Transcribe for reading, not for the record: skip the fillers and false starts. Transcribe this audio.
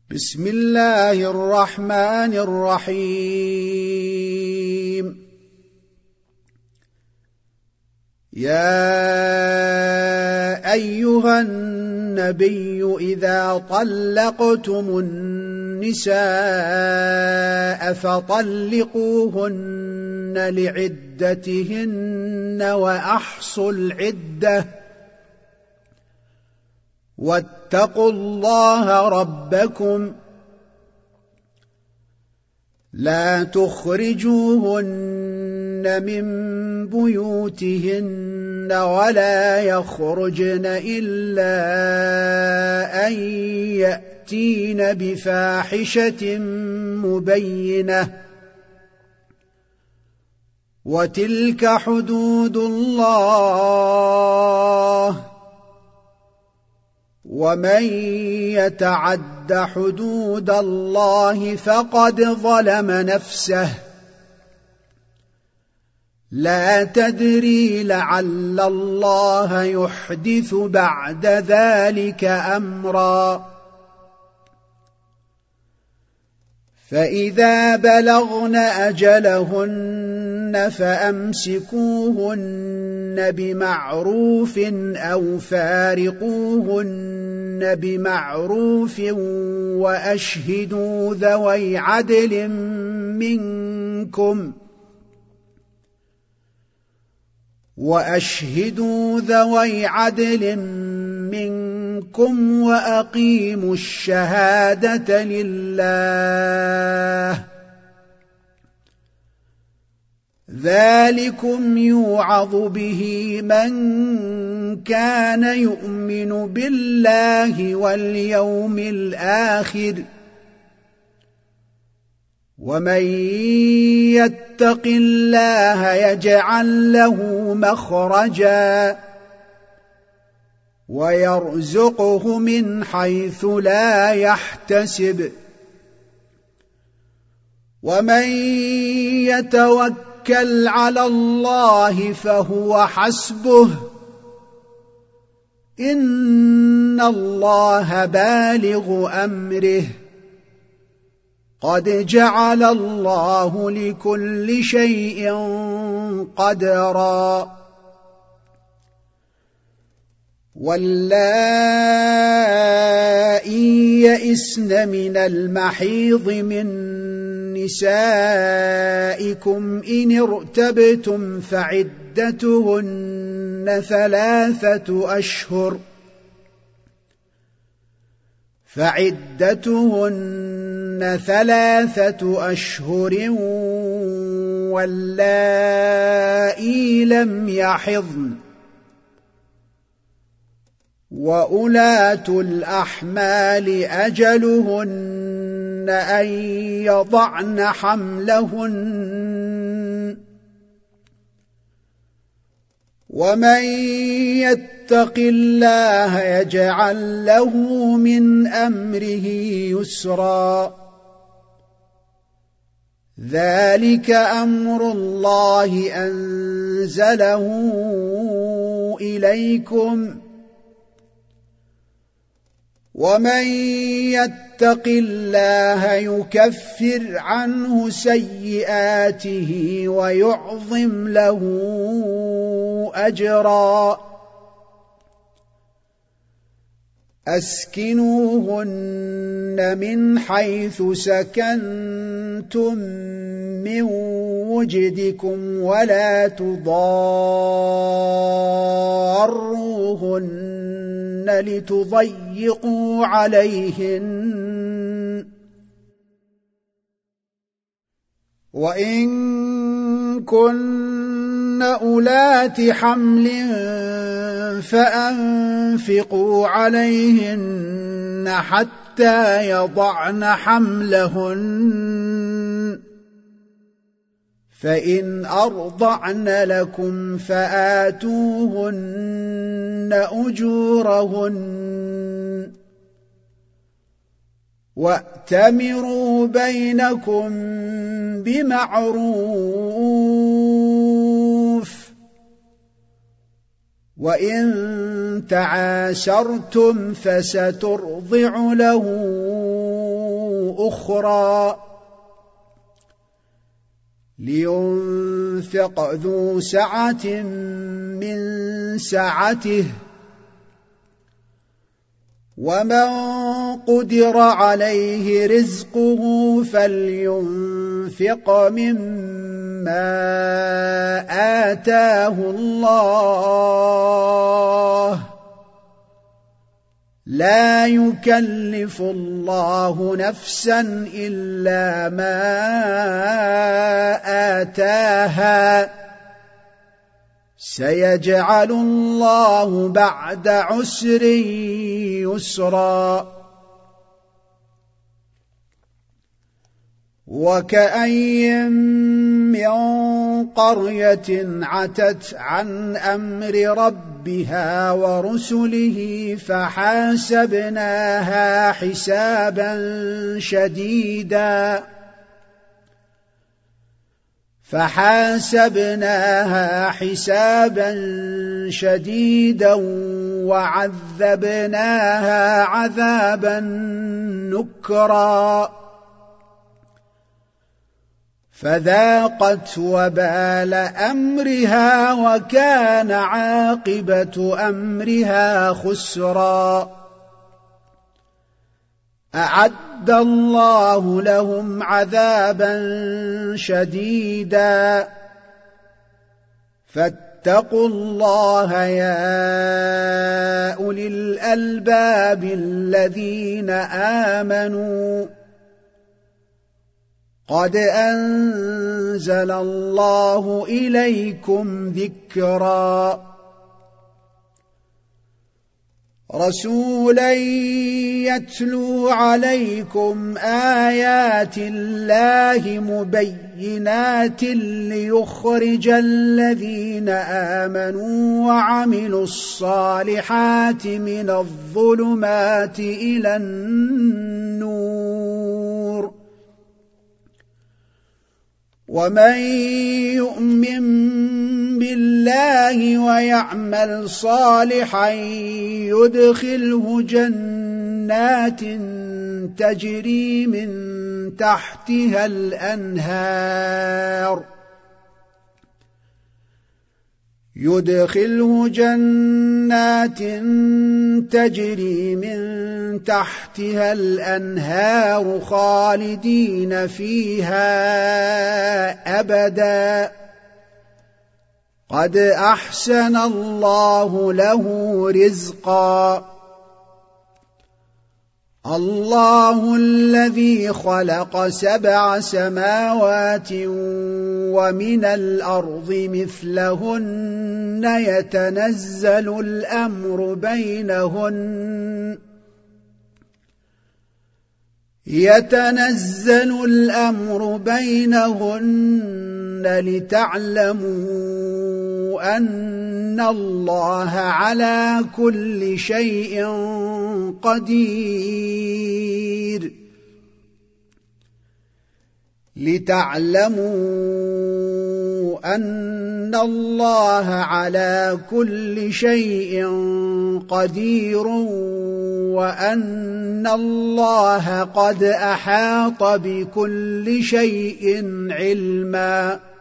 بسم الله الرحمن الرحيم. يا أيها النبي إذا طلقتم النساء فطلقوهن لعدتهن وأحصوا العدة واتقوا الله ربكم لا تخرجوهن من بيوتهن ولا يخرجن إلا أن يأتين بفاحشة مبينة وتلك حدود الله ومن يتعد حدود الله فقد ظلم نفسه لا تدري لعل الله يحدث بعد ذلك أمرا. فإذا بلغن أجلهن فأمسكوهن بمعروف أو فارقوهن بمعروف وأشهدوا ذوي عدل منكم وأقيموا الشهادة لله ذلكم يوعظ به من كان يؤمن بالله واليوم الآخر ومن يتق الله يجعل له مخرجا ويرزقه من حيث لا يحتسب ومن يتوكل على الله فهو حسبه إن الله بالغ أمره قد جعل الله لكل شيء قدرا. واللائي يئسن من المحيض من نسائكم إن ارتبتم فعدتهن 3 أشهر واللائي لم يحضن وأولاة الأحمال أجلهن أن يضعن حملهن ومن يتق الله يجعل له من أمره يسرا ذلك أمر الله أنزله إليكم ومن يتق الله يكفر عنه سيئاته ويعظم له أجرا. أسكنوهن من حيث سكنتم من وجدكم ولا تضاروهن لتضيقوا عليهن وإن كن أولات حمل فأنفقوا عليهن حتى يضعن حملهن فإن أرضعن لكم فآتوهن أجورهن وأتمروا بينكم بمعروف وإن تعاسرتم فسترضع له أخرى لينفق ذو سعة من سعته ومن قدر عليه رزقه فلينفق مما آتاه الله لا يكلف الله نفسا إلا ما آتاها سيجعل الله بعد عسر يسرا وكأين من قرية عتت عن أمر ربها ورسله فحاسبناها حسابا شديدا وعذبناها عذابا نكرا فذاقت وبال أمرها وكان عاقبة أمرها خسرا أعد الله لهم عذابا شديدا فاتقوا الله يا أولي الألباب الذين آمنوا قد أنزل الله إليكم ذكرا رسولا يتلو عليكم آيات الله مبينات ليخرج الذين آمنوا وعملوا الصالحات من الظلمات إلى النور ومن يؤمن بالله ويعمل صالحا يدخله جنات تجري من تحتها الأنهار خالدين فيها أبدا قد أحسن الله له رزقا الله الذي خلق 7 سماوات ومن الأرض مثلهن يتنزل الأمر بينهن لتعلموا أن الله على كل شيء قدير وأن الله قد أحاط بكل شيء علما